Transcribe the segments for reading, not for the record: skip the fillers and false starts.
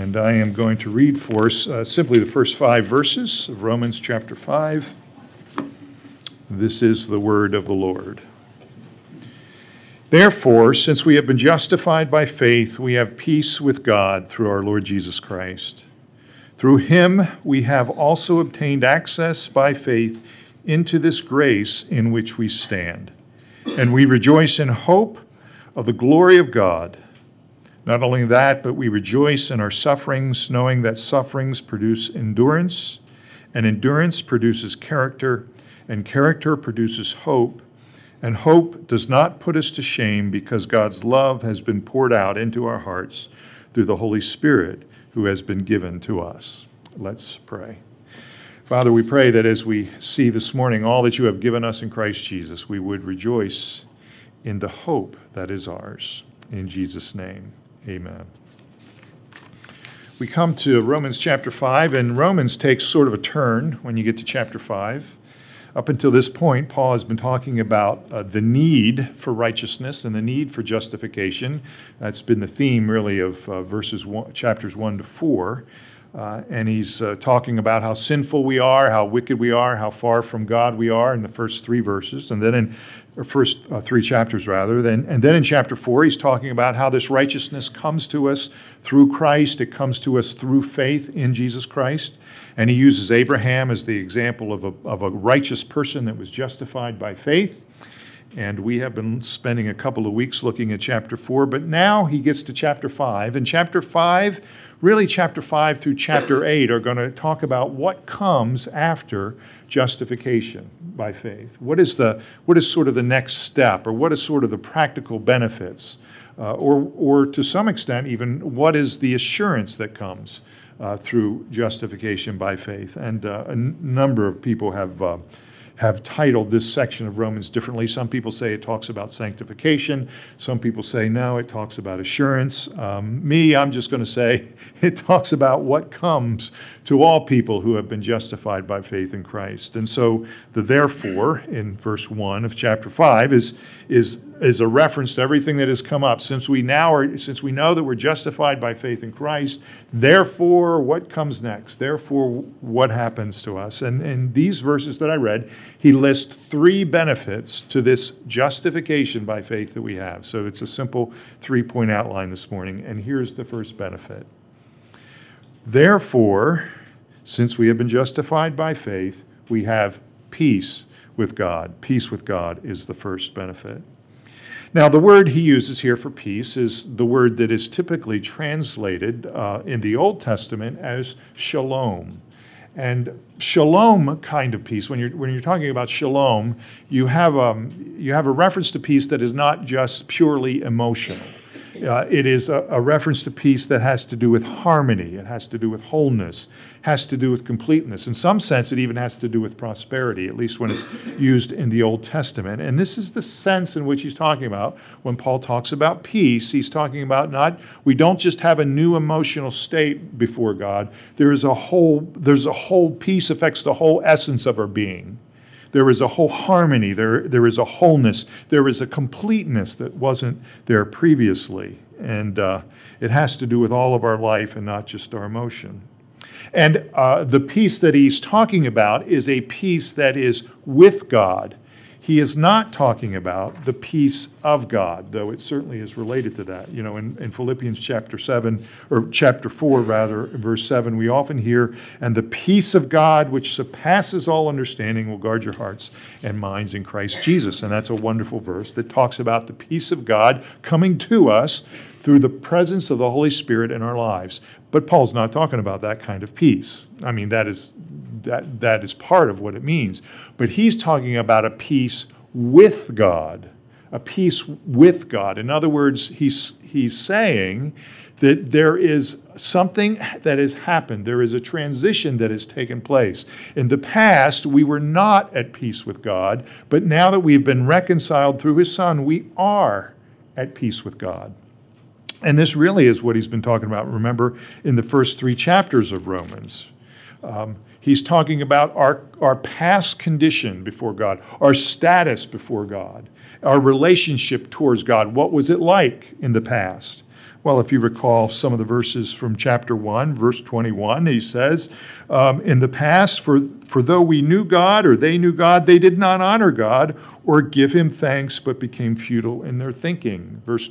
And I am going to read for us simply the first 5 verses of Romans chapter 5. This is the word of the Lord. Therefore, since we have been justified by faith, we have peace with God through our Lord Jesus Christ. Through him we have also obtained access by faith into this grace in which we stand. And we rejoice in hope of the glory of God. Not only that, but we rejoice in our sufferings, knowing that sufferings produce endurance, and endurance produces character, and character produces hope. And hope does not put us to shame, because God's love has been poured out into our hearts through the Holy Spirit who has been given to us. Let's pray. Father, we pray that as we see this morning all that you have given us in Christ Jesus, we would rejoice in the hope that is ours. In Jesus' name, amen. We come to Romans chapter 5, and Romans takes sort of a turn when you get to chapter 5. Up until this point, Paul has been talking about the need for righteousness and the need for justification. That's been the theme, really, of chapters 1 to 4. And he's talking about how sinful we are, how wicked we are, how far from God we are in the first 3 verses, and then in first 3 chapters rather. And then in chapter 4, he's talking about how this righteousness comes to us through Christ. It comes to us through faith in Jesus Christ. And he uses Abraham as the example of a righteous person that was justified by faith. And we have been spending a couple of weeks looking at chapter 4, but now he gets to chapter 5. And chapter 5, really chapter 5 through chapter 8 are going to talk about what comes after justification by faith. What is sort of the next step, or what is sort of the practical benefits, or to some extent even what is the assurance that comes through justification by faith. And a number of people have titled this section of Romans differently. Some people say it talks about sanctification. Some people say, no, it talks about assurance. I'm just going to say it talks about what comes to all people who have been justified by faith in Christ. And so the therefore in verse 1 of chapter 5 is a reference to everything that has come up. Since we know that we're justified by faith in Christ, therefore what comes next? Therefore what happens to us? And in these verses that I read, he lists 3 benefits to this justification by faith that we have. So it's a simple 3-point outline this morning. And here's the first benefit. Therefore, since we have been justified by faith, we have peace with God. Peace with God is the first benefit. Now, the word he uses here for peace is the word that is typically translated in the Old Testament as shalom. And shalom kind of peace, when you're talking about shalom, you have a reference to peace that is not just purely emotional. It is a reference to peace that has to do with harmony. It has to do with wholeness, has to do with completeness. In some sense, it even has to do with prosperity, at least when it's used in the Old Testament. And this is the sense in which he's talking about when Paul talks about peace. He's talking about we don't just have a new emotional state before God. There's a whole peace affects the whole essence of our being. There is a whole harmony, there is a wholeness, there is a completeness that wasn't there previously. And it has to do with all of our life and not just our emotion. And the peace that he's talking about is a peace that is with God. He is not talking about the peace of God, though it certainly is related to that. You know, in Philippians chapter 4, verse 7, we often hear, and the peace of God, which surpasses all understanding, will guard your hearts and minds in Christ Jesus. And that's a wonderful verse that talks about the peace of God coming to us through the presence of the Holy Spirit in our lives. But Paul's not talking about that kind of peace. I mean, that is part of what it means. But he's talking about a peace with God, a peace with God. In other words, he's saying that there is something that has happened. There is a transition that has taken place. In the past, we were not at peace with God, but now that we've been reconciled through his Son, we are at peace with God. And this really is what he's been talking about, remember, in the first 3 chapters of Romans. He's talking about our past condition before God, our status before God, our relationship towards God. What was it like in the past? Well, if you recall some of the verses from chapter 1, verse 21, he says, in the past, for though we knew God or they knew God, they did not honor God or give him thanks, but became futile in their thinking. Verse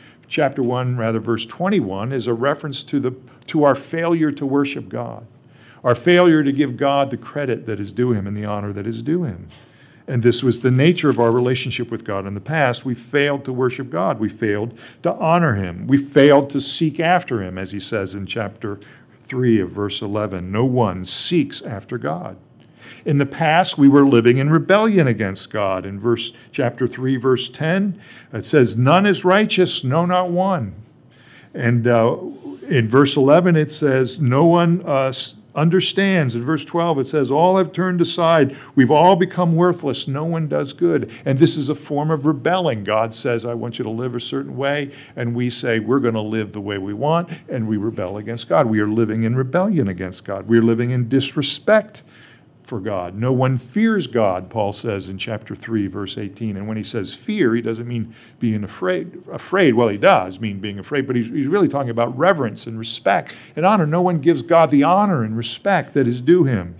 21 is a reference to our failure to worship God, our failure to give God the credit that is due him and the honor that is due him. And this was the nature of our relationship with God in the past. We failed to worship God. We failed to honor him. We failed to seek after him, as he says in chapter 3 of verse 11. No one seeks after God. In the past, we were living in rebellion against God. In chapter 3, verse 10, it says, none is righteous, no, not one. And in verse 11, it says, no one understands. In verse 12, it says, all have turned aside. We've all become worthless. No one does good. And this is a form of rebelling. God says, I want you to live a certain way. And we say, we're going to live the way we want. And we rebel against God. We are living in rebellion against God. We are living in disrespect for God. No one fears God, Paul says in chapter 3, verse 18. And when he says fear, he doesn't mean being afraid. Well, he does mean being afraid, but he's really talking about reverence and respect and honor. No one gives God the honor and respect that is due him.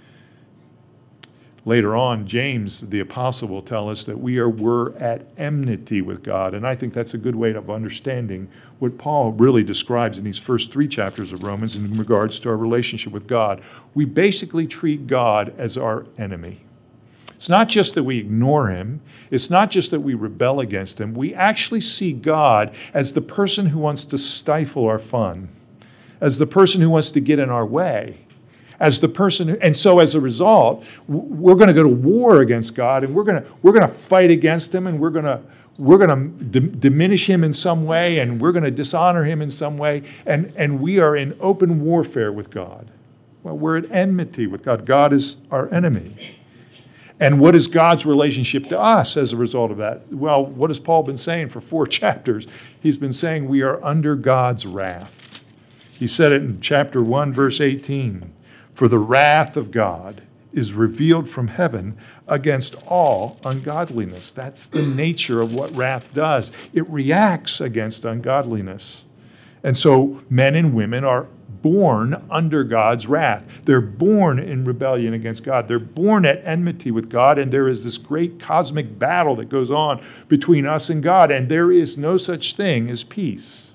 Later on, James, the apostle, will tell us that we're at enmity with God. And I think that's a good way of understanding what Paul really describes in these first 3 chapters of Romans in regards to our relationship with God. We basically treat God as our enemy. It's not just that we ignore him. It's not just that we rebel against him. We actually see God as the person who wants to stifle our fun, as the person who wants to get in our way. As the person, and so as a result, we're going to go to war against God, and we're going to fight against him, and we're going to diminish him in some way, and we're going to dishonor him in some way, and we are in open warfare with God. Well, we're at enmity with God. God is our enemy. And what is God's relationship to us as a result of that? Well, what has Paul been saying for 4 chapters? He's been saying we are under God's wrath. He said it in chapter 1, verse 18. For the wrath of God is revealed from heaven against all ungodliness. That's the nature of what wrath does. It reacts against ungodliness. And so men and women are born under God's wrath. They're born in rebellion against God. They're born at enmity with God, and there is this great cosmic battle that goes on between us and God, and there is no such thing as peace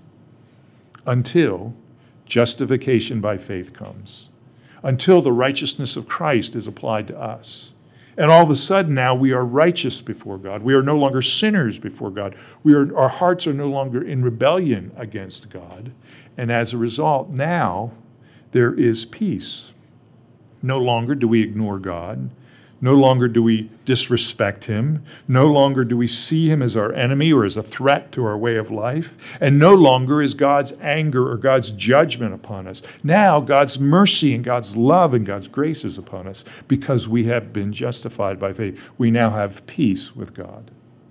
until justification by faith comes. Until the righteousness of Christ is applied to us. And all of a sudden now we are righteous before God. We are no longer sinners before God. Our hearts are no longer in rebellion against God. And as a result, now there is peace. No longer do we ignore God. No longer do we disrespect him. No longer do we see him as our enemy or as a threat to our way of life. And no longer is God's anger or God's judgment upon us. Now God's mercy and God's love and God's grace is upon us because we have been justified by faith. We now have peace with God.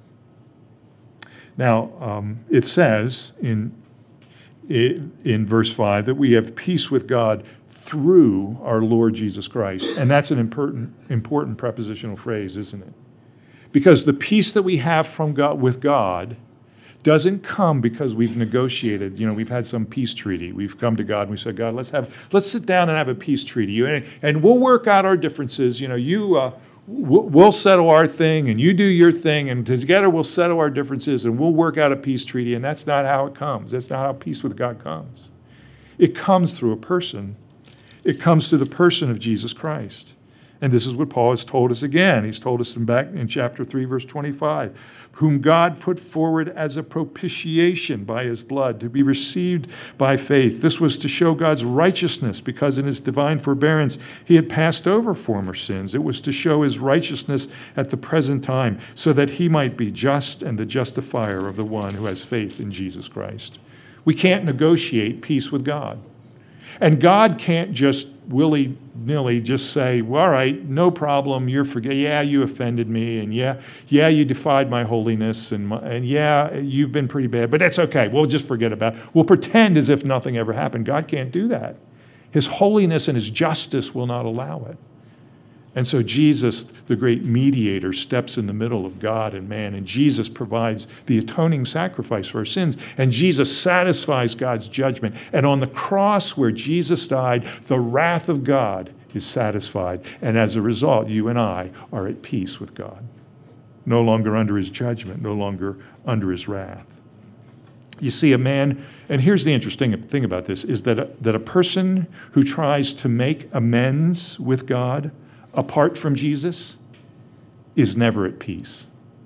Now, it says in verse 5 that we have peace with God through our Lord Jesus Christ. And that's an important prepositional phrase, isn't it? Because the peace that we have from God with God doesn't come because we've negotiated. We've had some peace treaty. We've come to God and we said, God, let's sit down and have a peace treaty. And we'll work out our differences. We'll settle our thing and you do your thing, and together we'll settle our differences and we'll work out a peace treaty. And that's not how it comes. That's not how peace with God comes. It comes through a person. It comes through the person of Jesus Christ. And this is what Paul has told us again. He's told us back in chapter 3, verse 25, whom God put forward as a propitiation by his blood to be received by faith. This was to show God's righteousness because in his divine forbearance he had passed over former sins. It was to show his righteousness at the present time so that he might be just and the justifier of the one who has faith in Jesus Christ. We can't negotiate peace with God. And God can't just willy-nilly just say, well, all right, no problem, yeah, you offended me, and yeah, you defied my holiness, and yeah, you've been pretty bad, but that's okay, we'll just forget about it. We'll pretend as if nothing ever happened. God can't do that. His holiness and his justice will not allow it. And so Jesus, the great mediator, steps in the middle of God and man, and Jesus provides the atoning sacrifice for our sins, and Jesus satisfies God's judgment. And on the cross where Jesus died, the wrath of God is satisfied. And as a result, you and I are at peace with God. No longer under his judgment, no longer under his wrath. You see, a man, and here's the interesting thing about this, is that a person who tries to make amends with God apart from Jesus is never at peace.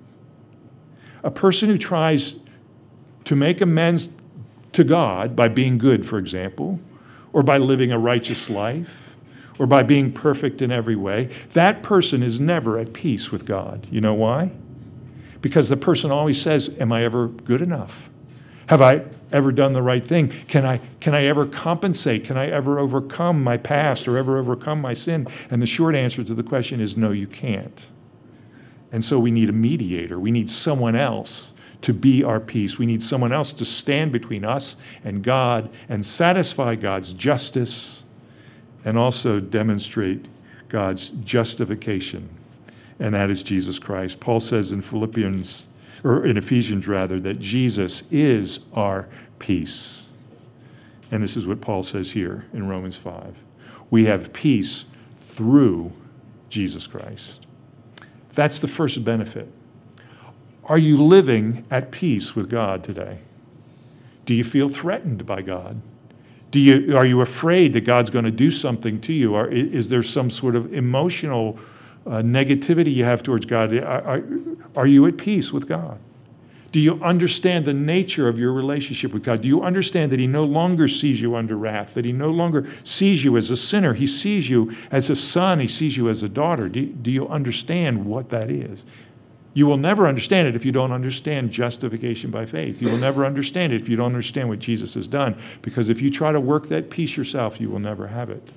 A person who tries to make amends to God by being good, for example, or by living a righteous life, or by being perfect in every way, that person is never at peace with God. You know why? Because the person always says, am I ever good enough? Have I ever done the right thing? Can I ever compensate? Can I ever overcome my past or ever overcome my sin? And the short answer to the question is no, you can't. And so we need a mediator. We need someone else to be our peace. We need someone else to stand between us and God and satisfy God's justice and also demonstrate God's justification. And that is Jesus Christ. Paul says in Ephesians, that Jesus is our peace. And this is what Paul says here in Romans 5. We have peace through Jesus Christ. That's the first benefit. Are you living at peace with God today? Do you feel threatened by God? Are you afraid that God's going to do something to you? Or is there some sort of emotional negativity you have towards God? Are you at peace with God? Do you understand the nature of your relationship with God? Do you understand that he no longer sees you under wrath, that he no longer sees you as a sinner? He sees you as a son. He sees you as a daughter. Do you understand what that is? You will never understand it if you don't understand justification by faith. You will never understand it if you don't understand what Jesus has done, because if you try to work that peace yourself, you will never have it.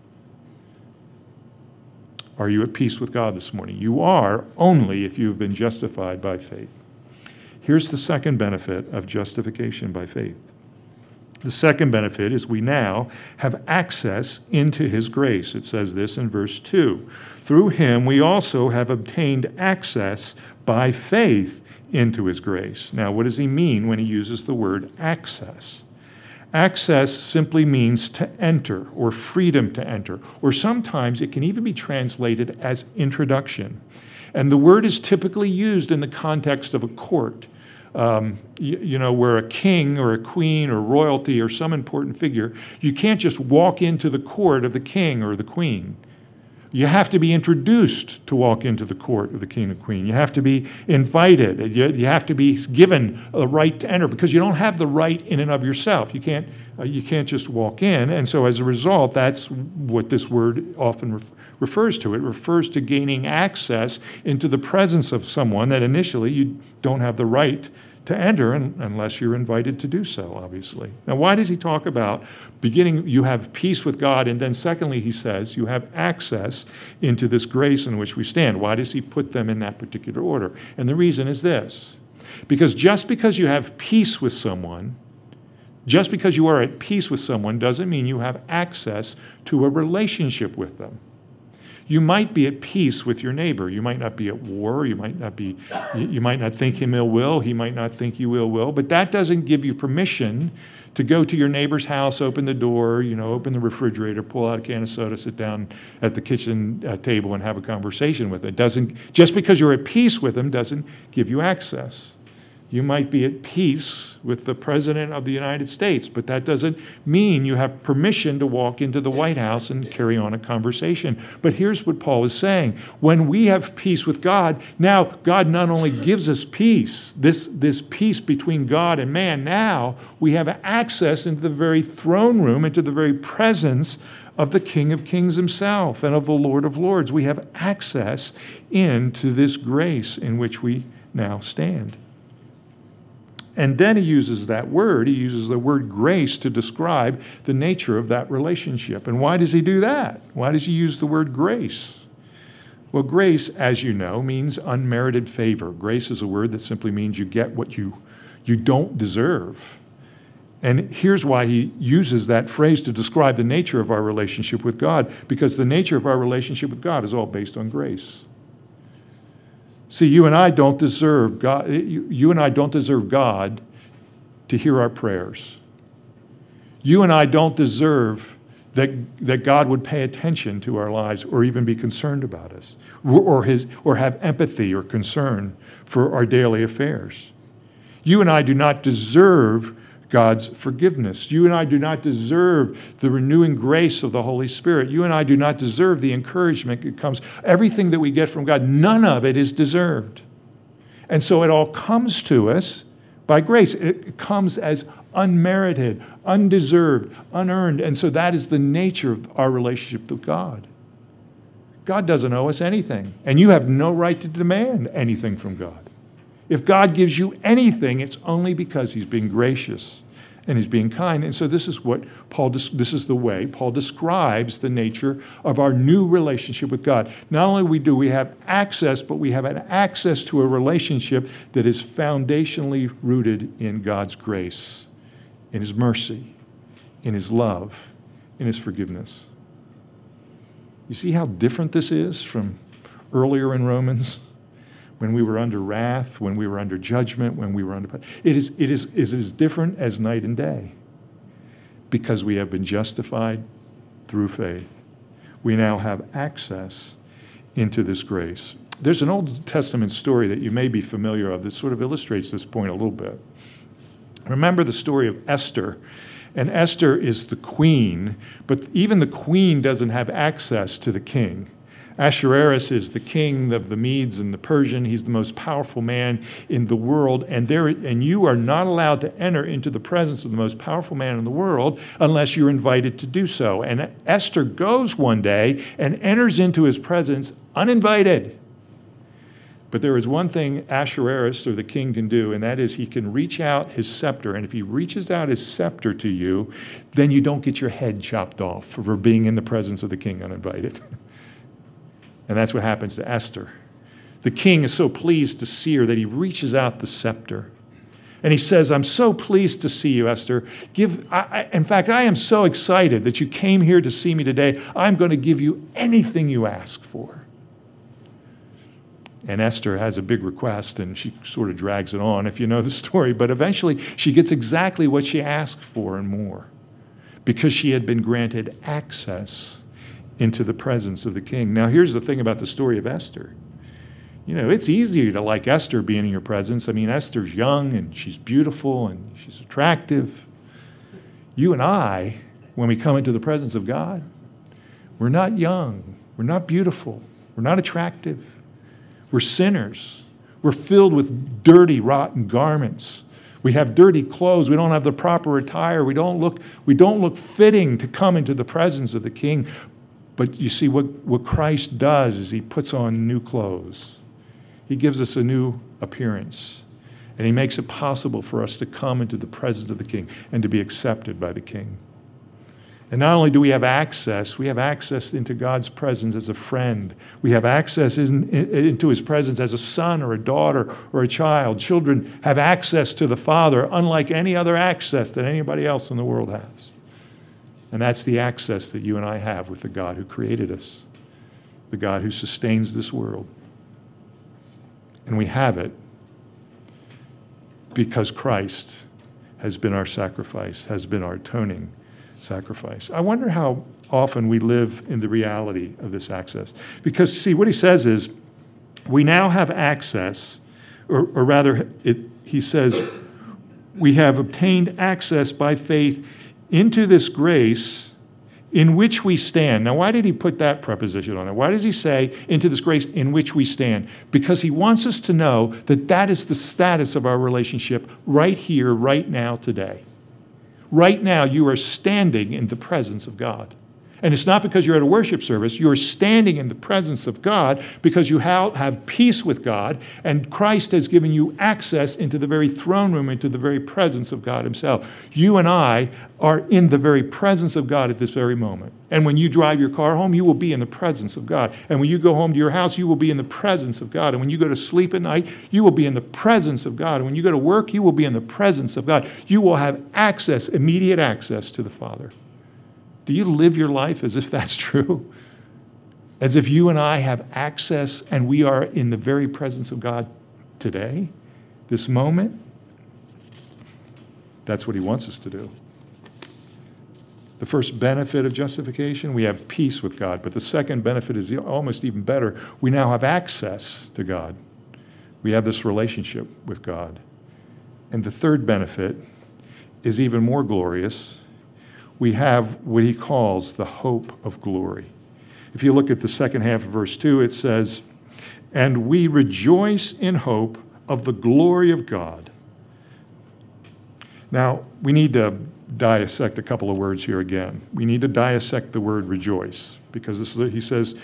Are you at peace with God this morning? You are only if you've been justified by faith. Here's the second benefit of justification by faith. The second benefit is we now have access into his grace. It says this in verse 2. Through him we also have obtained access by faith into his grace. Now, what does he mean when he uses the word access? Access simply means to enter or freedom to enter, or sometimes it can even be translated as introduction. And the word is typically used in the context of a court, where a king or a queen or royalty or some important figure, you can't just walk into the court of the king or the queen. You have to be introduced to walk into the court of the king or queen. You have to be invited. You have to be given a right to enter, because you don't have the right in and of yourself. You can't just walk in. And so as a result, that's what this word often refers to. It refers to gaining access into the presence of someone that initially you don't have the right to enter unless you're invited to do so, obviously. Now, why does he talk about beginning, you have peace with God, and then secondly, he says, you have access into this grace in which we stand? Why does he put them in that particular order? And the reason is this: because just because you have peace with someone, just because you are at peace with someone, doesn't mean you have access to a relationship with them. You might be at peace with your neighbor. You might not be at war. You might not think him ill will. He might not think you ill will. But that doesn't give you permission to go to your neighbor's house, open the door, open the refrigerator, pull out a can of soda, sit down at the kitchen table and have a conversation with it. Just because you're at peace with them doesn't give you access. You might be at peace with the President of the United States, but that doesn't mean you have permission to walk into the White House and carry on a conversation. But here's what Paul is saying. When we have peace with God, now God not only gives us peace, this peace between God and man, now we have access into the very throne room, into the very presence of the King of Kings himself and of the Lord of Lords. We have access into this grace in which we now stand. And then he uses the word grace to describe the nature of that relationship. And why does he do that? Why does he use the word grace? Well, grace, as you know, means unmerited favor. Grace is a word that simply means you get what you don't deserve. And here's why he uses that phrase to describe the nature of our relationship with God, because the nature of our relationship with God is all based on grace. See, you and I don't deserve God. You and I don't deserve God to hear our prayers. You and I don't deserve that God would pay attention to our lives or even be concerned about us or have empathy or concern for our daily affairs. You and I do not deserve God's forgiveness. You and I do not deserve the renewing grace of the Holy Spirit. You and I do not deserve the encouragement that comes. Everything that we get from God, none of it is deserved. And so it all comes to us by grace. It comes as unmerited, undeserved, unearned. And so that is the nature of our relationship with God. God doesn't owe us anything, and you have no right to demand anything from God. If God gives you anything, it's only because he's being gracious and he's being kind. And so this is the way Paul describes the nature of our new relationship with God. Not only do we have access, but we have an access to a relationship that is foundationally rooted in God's grace, in his mercy, in his love, in his forgiveness. You see how different this is from earlier in Romans? When we were under wrath, when we were under judgment, when we were under... It is as different as night and day because we have been justified through faith. We now have access into this grace. There's an Old Testament story that you may be familiar of that sort of illustrates this point a little bit. Remember the story of Esther. And Esther is the queen, but even the queen doesn't have access to the king. Ahasuerus is the king of the Medes and the Persian. He's the most powerful man in the world, and you are not allowed to enter into the presence of the most powerful man in the world unless you're invited to do so. And Esther goes one day and enters into his presence uninvited. But there is one thing Ahasuerus, or the king, can do, and that is he can reach out his scepter. And if he reaches out his scepter to you, then you don't get your head chopped off for being in the presence of the king uninvited. And that's what happens to Esther. The king is so pleased to see her that he reaches out the scepter. And he says, I'm so pleased to see you, Esther. In fact, I am so excited that you came here to see me today. I'm going to give you anything you ask for. And Esther has a big request, and she sort of drags it on, if you know the story. But eventually, she gets exactly what she asked for and more, because she had been granted access into the presence of the king. Now, here's the thing about the story of Esther. You know, it's easy to like Esther being in your presence. I mean, Esther's young, and she's beautiful, and she's attractive. You and I, when we come into the presence of God, we're not young, we're not beautiful, we're not attractive. We're sinners. We're filled with dirty, rotten garments. We have dirty clothes. We don't have the proper attire. We don't look fitting to come into the presence of the king. But you see, what Christ does is he puts on new clothes. He gives us a new appearance. And he makes it possible for us to come into the presence of the king and to be accepted by the king. And not only do we have access into God's presence as a friend. We have access into his presence as a son or a daughter or a child. Children have access to the Father, unlike any other access that anybody else in the world has. And that's the access that you and I have with the God who created us, the God who sustains this world. And we have it because Christ has been our sacrifice, has been our atoning sacrifice. I wonder how often we live in the reality of this access. Because, see, what he says is, we now have access, or rather, he says, we have obtained access by faith into this grace in which we stand. Now, why did he put that preposition on it? Why does he say, into this grace in which we stand? Because he wants us to know that that is the status of our relationship right here, right now, today. Right now, you are standing in the presence of God. And it's not because you're at a worship service. You're standing in the presence of God because you have peace with God, and Christ has given you access into the very throne room, into the very presence of God himself. You and I are in the very presence of God at this very moment. And when you drive your car home, you will be in the presence of God. And when you go home to your house, you will be in the presence of God. And when you go to sleep at night, you will be in the presence of God. And when you go to work, you will be in the presence of God. You will have access, immediate access to the Father. Do you live your life as if that's true? As if you and I have access and we are in the very presence of God today, this moment? That's what he wants us to do. The first benefit of justification, we have peace with God. But the second benefit is almost even better. We now have access to God. We have this relationship with God. And the third benefit is even more glorious. We have what he calls the hope of glory. If you look at the second half of verse 2, it says, "And we rejoice in hope of the glory of God." Now, we need to dissect a couple of words here again. We need to dissect the word rejoice, because he says,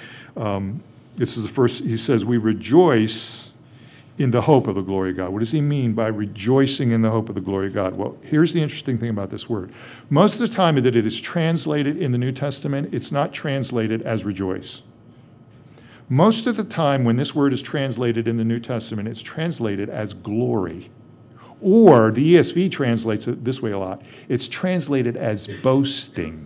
we rejoice in the hope of the glory of God. What does he mean by rejoicing in the hope of the glory of God? Well, here's the interesting thing about this word. Most of the time that it is translated in the New Testament, it's not translated as rejoice. Most of the time when this word is translated in the New Testament, it's translated as glory. Or the ESV translates it this way a lot. It's translated as boasting.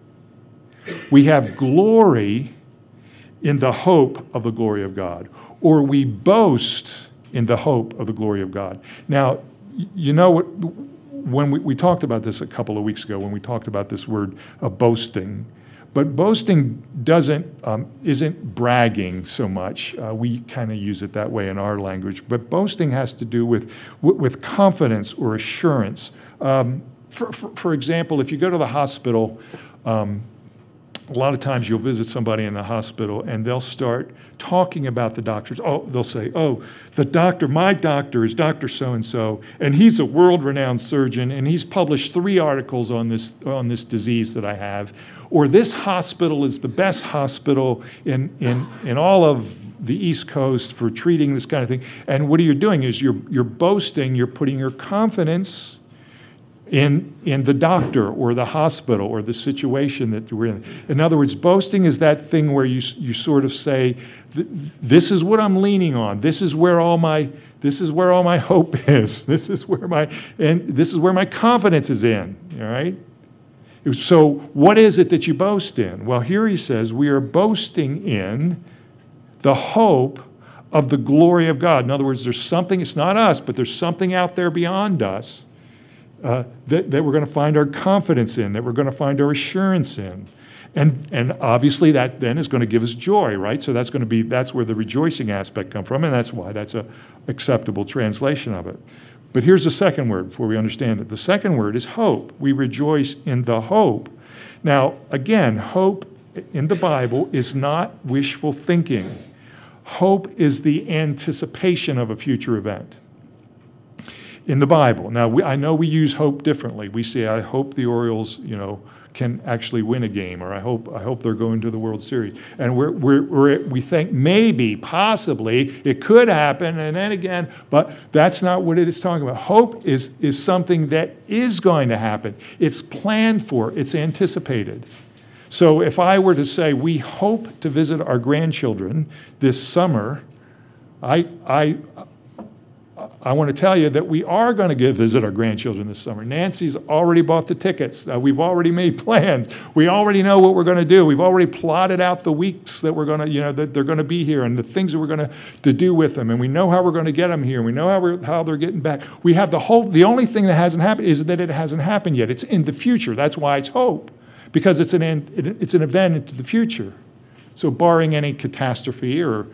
We have glory in the hope of the glory of God. Or we boast in the hope of the glory of God. Now, you know what? When we talked about this a couple of weeks ago, when we talked about this word boasting, but boasting isn't bragging so much. We kind of use it that way in our language. But boasting has to do with confidence or assurance. For example, if you go to the hospital, a lot of times you'll visit somebody in the hospital and they'll start talking about the doctors. They'll say, my doctor is Dr. So-and-so, and he's a world-renowned surgeon, and he's published 3 articles on this disease that I have. Or this hospital is the best hospital in all of the East Coast for treating this kind of thing. And what you're doing is you're boasting, you're putting your confidence in the doctor or the hospital or the situation that we're in. In other words, boasting is that thing where you sort of say, this is what I'm leaning on. This is where all my hope is. This is where my confidence is in. All right? So what is it that you boast in? Well, here he says, we are boasting in the hope of the glory of God. In other words, there's something, it's not us, but there's something out there beyond us that we're going to find our confidence in, that we're going to find our assurance in. And obviously that then is going to give us joy, right? So that's where the rejoicing aspect comes from, and that's why that's an acceptable translation of it. But here's the second word before we understand it. The second word is hope. We rejoice in the hope. Now, again, hope in the Bible is not wishful thinking. Hope is the anticipation of a future event in the Bible. Now, I know we use hope differently. We say, I hope the Orioles, can actually win a game, or I hope they're going to the World Series. And we think maybe, possibly, it could happen, and then again, but that's not what it is talking about. Hope is something that is going to happen. It's planned for. It's anticipated. So if I were to say, we hope to visit our grandchildren this summer, I want to tell you that we are going to visit our grandchildren this summer. Nancy's already bought the tickets. We've already made plans. We already know what we're going to do. We've already plotted out the weeks that we're going to, that they're going to be here, and the things that we're going to do with them. And we know how we're going to get them here. We know how they're getting back. We have the only thing that hasn't happened is that it hasn't happened yet. It's in the future. That's why it's hope, because it's an event into the future. So barring any catastrophe or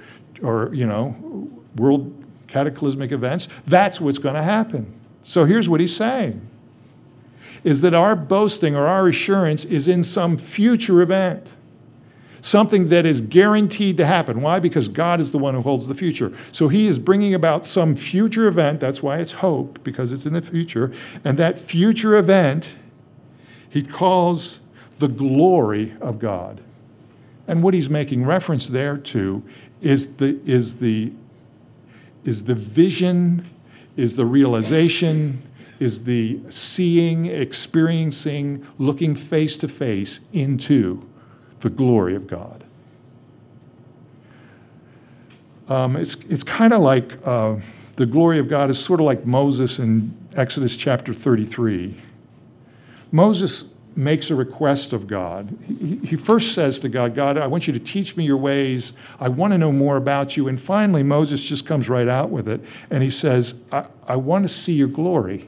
world cataclysmic events, that's what's going to happen. So here's what he's saying, is that our boasting or our assurance is in some future event, something that is guaranteed to happen. Why? Because God is the one who holds the future. So he is bringing about some future event. That's why it's hope, because it's in the future. And that future event he calls the glory of God. And what he's making reference there to is the vision, is the realization, is the seeing, experiencing, looking face to face into the glory of God. It's kind of like the glory of God is sort of like Moses in Exodus chapter 33. Moses makes a request of God. He first says to God, God, I want you to teach me your ways. I want to know more about you. And finally, Moses just comes right out with it. And he says, I want to see your glory.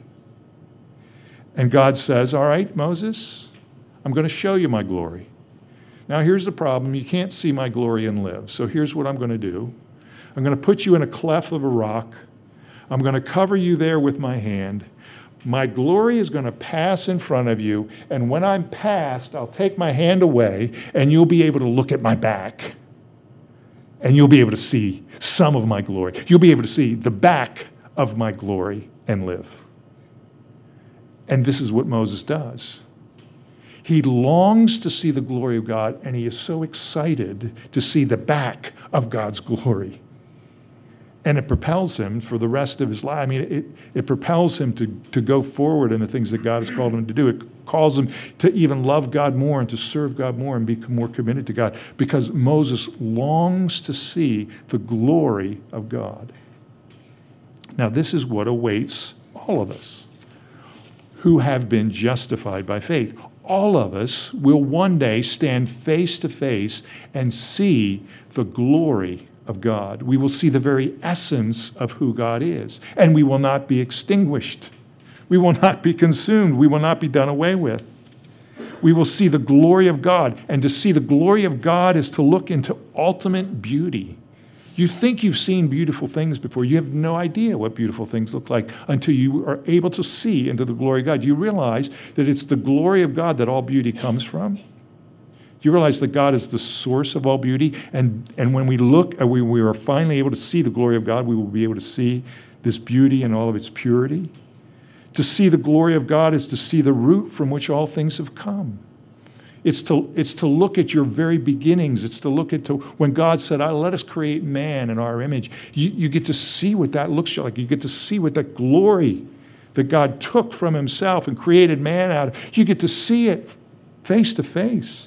And God says, all right, Moses, I'm going to show you my glory. Now, here's the problem. You can't see my glory and live. So here's what I'm going to do. I'm going to put you in a cleft of a rock. I'm going to cover you there with my hand. My glory is going to pass in front of you, and when I'm past, I'll take my hand away, and you'll be able to look at my back, and you'll be able to see some of my glory. You'll be able to see the back of my glory and live. And this is what Moses does. He longs to see the glory of God, and he is so excited to see the back of God's glory. And it propels him for the rest of his life. I mean, it propels him to go forward in the things that God has called him to do. It calls him to even love God more and to serve God more and be more committed to God, because Moses longs to see the glory of God. Now, this is what awaits all of us who have been justified by faith. All of us will one day stand face to face and see the glory of God. We will see the very essence of who God is, and we will not be extinguished. We will not be consumed. We will not be done away with. We will see the glory of God, and to see the glory of God is to look into ultimate beauty. You think you've seen beautiful things before. You have no idea what beautiful things look like until you are able to see into the glory of God. You realize that it's the glory of God that all beauty comes from. You realize that God is the source of all beauty, and when we look, we are finally able to see the glory of God, we will be able to see this beauty and all of its purity. To see the glory of God is to see the root from which all things have come. It's to look at your very beginnings. It's to look at when God said, let us create man in our image. You get to see what that looks like. You get to see what that glory that God took from himself and created man out of. You get to see it face to face.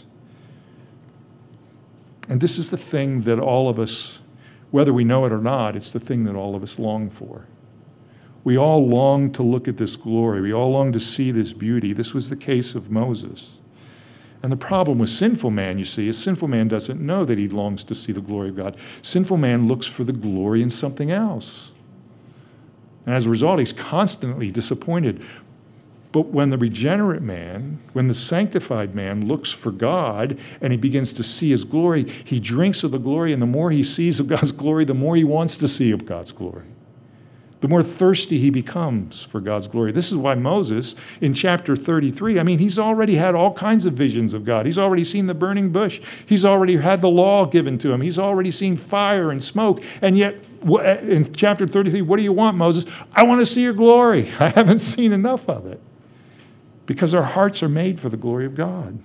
And this is the thing that all of us, whether we know it or not, it's the thing that all of us long for. We all long to look at this glory. We all long to see this beauty. This was the case of Moses. And the problem with sinful man, you see, is sinful man doesn't know that he longs to see the glory of God. Sinful man looks for the glory in something else. And as a result, he's constantly disappointed. But when the regenerate man, when the sanctified man looks for God and he begins to see his glory, he drinks of the glory, and the more he sees of God's glory, the more he wants to see of God's glory. The more thirsty he becomes for God's glory. This is why Moses, in chapter 33, he's already had all kinds of visions of God. He's already seen the burning bush. He's already had the law given to him. He's already seen fire and smoke. And yet, in chapter 33, what do you want, Moses? I want to see your glory. I haven't seen enough of it. Because our hearts are made for the glory of God.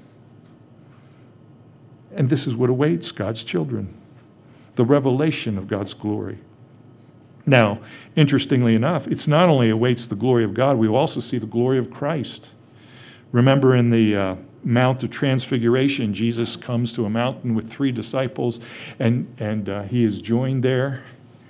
And this is what awaits God's children, the revelation of God's glory. Now, interestingly enough, it's not only awaits the glory of God, we will also see the glory of Christ. Remember in the Mount of Transfiguration, Jesus comes to a mountain with 3 disciples, and he is joined there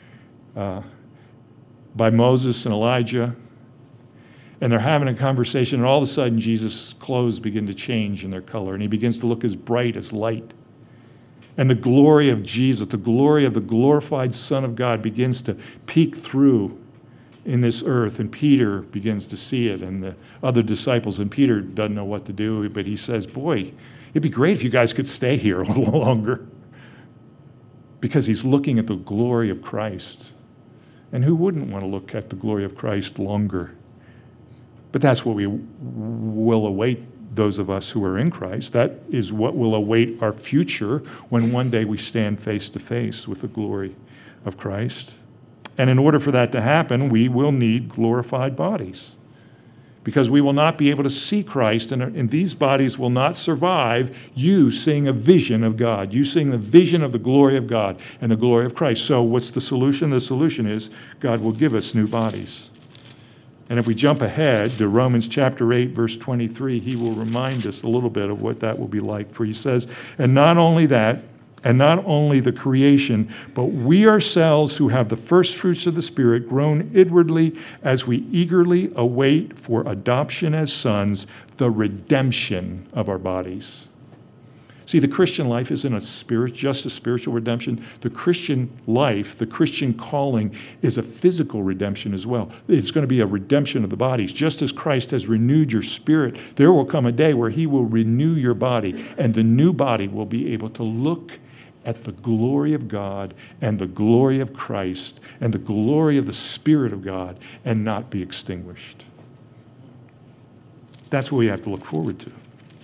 by Moses and Elijah. And they're having a conversation, and all of a sudden, Jesus' clothes begin to change in their color, and he begins to look as bright as light. And the glory of Jesus, the glory of the glorified Son of God begins to peek through in this earth, and Peter begins to see it, and the other disciples, and Peter doesn't know what to do, but he says, boy, it'd be great if you guys could stay here a little longer, because he's looking at the glory of Christ. And who wouldn't want to look at the glory of Christ longer? But that's what we will await those of us who are in Christ. That is what will await our future when one day we stand face to face with the glory of Christ. And in order for that to happen, we will need glorified bodies. because we will not be able to see Christ, and these bodies will not survive you seeing a vision of God, you seeing the vision of the glory of God and the glory of Christ. So what's the solution? The solution is God will give us new bodies. And if we jump ahead to Romans chapter 8, verse 23, he will remind us a little bit of what that will be like. For he says, and not only that, and not only the creation, but we ourselves who have the first fruits of the Spirit groan inwardly as we eagerly await for adoption as sons, the redemption of our bodies. See, the Christian life isn't just a spiritual redemption. The Christian life, the Christian calling, is a physical redemption as well. It's going to be a redemption of the bodies. Just as Christ has renewed your spirit, there will come a day where he will renew your body, and the new body will be able to look at the glory of God and the glory of Christ and the glory of the Spirit of God and not be extinguished. That's what we have to look forward to.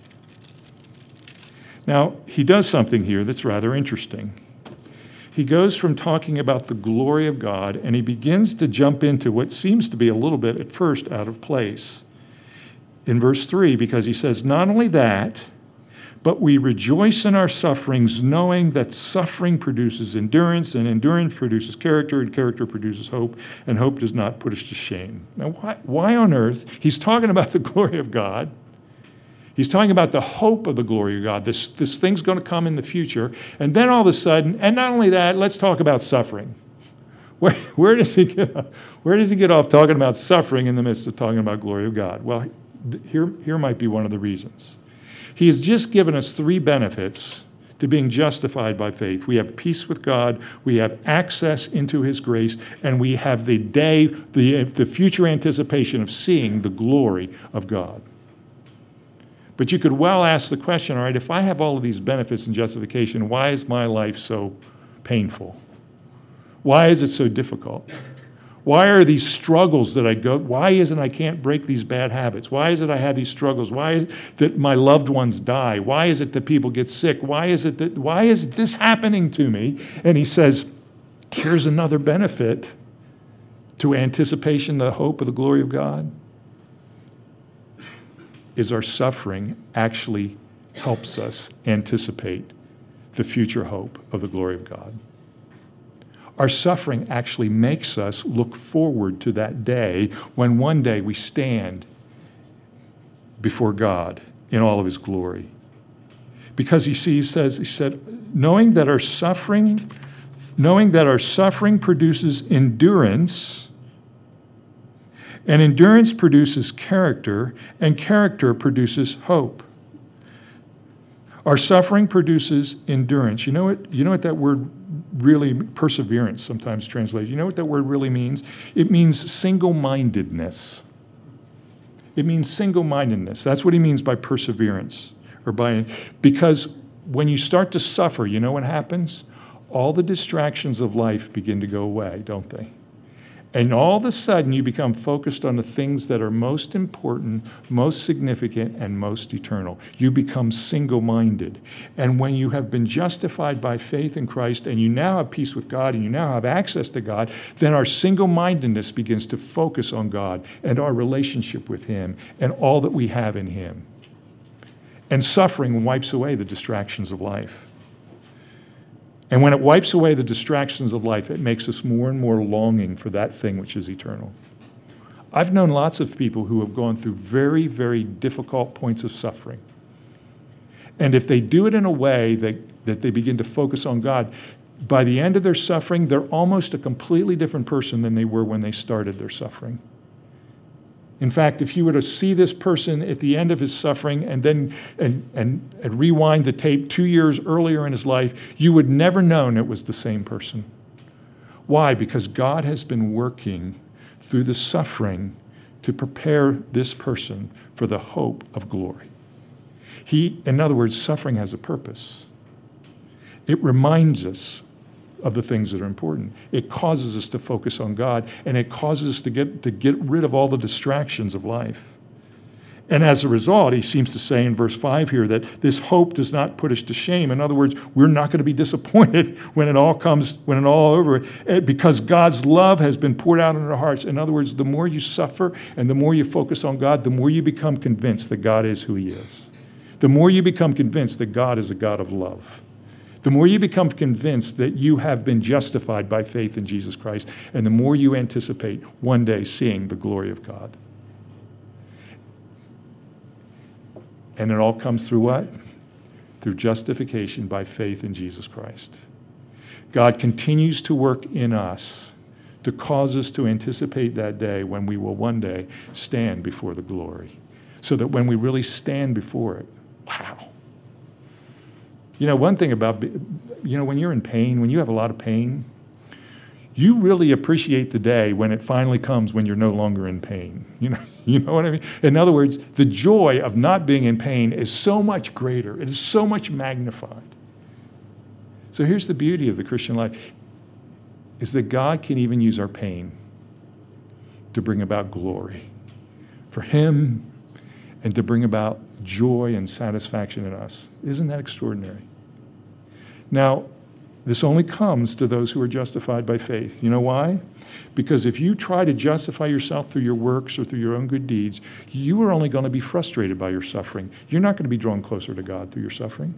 Now, he does something here that's rather interesting. He goes from talking about the glory of God, and he begins to jump into what seems to be a little bit at first out of place in verse 3, because he says, not only that, but we rejoice in our sufferings, knowing that suffering produces endurance, and endurance produces character, and character produces hope, and hope does not put us to shame. Now, why on earth? He's talking about the glory of God. He's talking about the hope of the glory of God. This thing's going to come in the future. And then all of a sudden, and not only that, let's talk about suffering. Where does he get off talking about suffering in the midst of talking about glory of God? Well, here might be one of the reasons. He has just given us 3 benefits to being justified by faith. We have peace with God, we have access into his grace, and we have the future anticipation of seeing the glory of God. But you could well ask the question, all right, if I have all of these benefits and justification, why is my life so painful? Why is it so difficult? Why are these struggles that I go, why is it I can't break these bad habits? Why is it I have these struggles? Why is it that my loved ones die? Why is it that people get sick? Why is this happening to me? And he says, here's another benefit to anticipation, the hope of the glory of God. Is our suffering actually helps us anticipate the future hope of the glory of God. Our suffering actually makes us look forward to that day when one day we stand before God in all of his glory. Because he said, knowing that our suffering produces endurance, and endurance produces character, and character produces hope. Our suffering produces endurance. You know what that word really, perseverance sometimes translates. You know what that word really means? It means single-mindedness. It means single-mindedness. That's what he means by perseverance. Because when you start to suffer, you know what happens? All the distractions of life begin to go away, don't they? And all of a sudden, you become focused on the things that are most important, most significant, and most eternal. You become single-minded. And when you have been justified by faith in Christ, and you now have peace with God, and you now have access to God, then our single-mindedness begins to focus on God and our relationship with him and all that we have in him. And suffering wipes away the distractions of life. And when it wipes away the distractions of life, it makes us more and more longing for that thing which is eternal. I've known lots of people who have gone through very, very difficult points of suffering. And if they do it in a way that they begin to focus on God, by the end of their suffering, they're almost a completely different person than they were when they started their suffering. In fact, if you were to see this person at the end of his suffering and then and rewind the tape 2 years earlier in his life, you would never known it was the same person. Why? Because God has been working through the suffering to prepare this person for the hope of glory. In other words, suffering has a purpose. It reminds us of the things that are important. It causes us to focus on God, and it causes us to get rid of all the distractions of life. And as a result, he seems to say in verse 5 here that this hope does not put us to shame. In other words, we're not going to be disappointed when it all over, because God's love has been poured out in our hearts. In other words, the more you suffer and the more you focus on God, the more you become convinced that God is who he is. The more you become convinced that God is a God of love. The more you become convinced that you have been justified by faith in Jesus Christ, and the more you anticipate one day seeing the glory of God. And it all comes through what? Through justification by faith in Jesus Christ. God continues to work in us to cause us to anticipate that day when we will one day stand before the glory. So that when we really stand before it, wow. One thing about, when you're in pain, when you have a lot of pain, you really appreciate the day when it finally comes when you're no longer in pain. You know what I mean? In other words, the joy of not being in pain is so much greater. It is so much magnified. So here's the beauty of the Christian life, is that God can even use our pain to bring about glory for him and to bring about joy and satisfaction in us. Isn't that extraordinary? Now, this only comes to those who are justified by faith. You know why? Because if you try to justify yourself through your works or through your own good deeds, you are only going to be frustrated by your suffering. You're not going to be drawn closer to God through your suffering.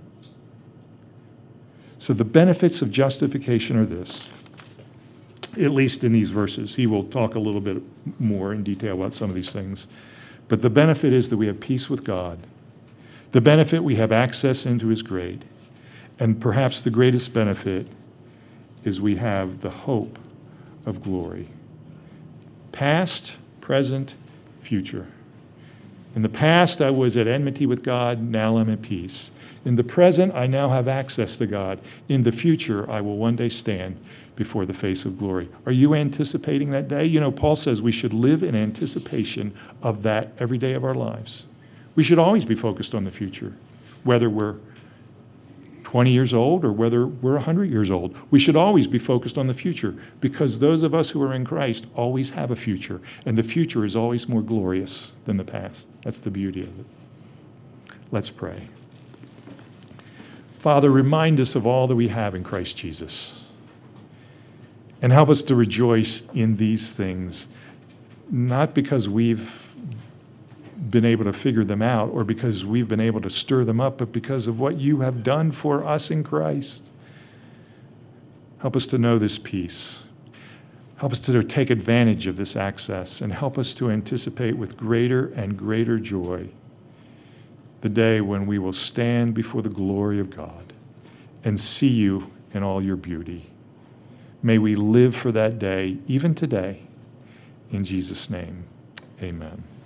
So the benefits of justification are this, at least in these verses. He will talk a little bit more in detail about some of these things. But the benefit is that we have peace with God. The benefit, we have access into his grace. And perhaps the greatest benefit is we have the hope of glory. Past, present, future. In the past, I was at enmity with God. Now I'm at peace. In the present, I now have access to God. In the future, I will one day stand before the face of glory. Are you anticipating that day? Paul says we should live in anticipation of that every day of our lives. We should always be focused on the future, whether we're 20 years old or whether we're 100 years old. We should always be focused on the future, because those of us who are in Christ always have a future, and the future is always more glorious than the past. That's the beauty of it. Let's pray. Father, remind us of all that we have in Christ Jesus, and help us to rejoice in these things, not because we've been able to figure them out or because we've been able to stir them up, but because of what you have done for us in Christ. Help us to know this peace. Help us to take advantage of this access, and help us to anticipate with greater and greater joy the day when we will stand before the glory of God and see you in all your beauty. May we live for that day, even today. In Jesus' name, amen.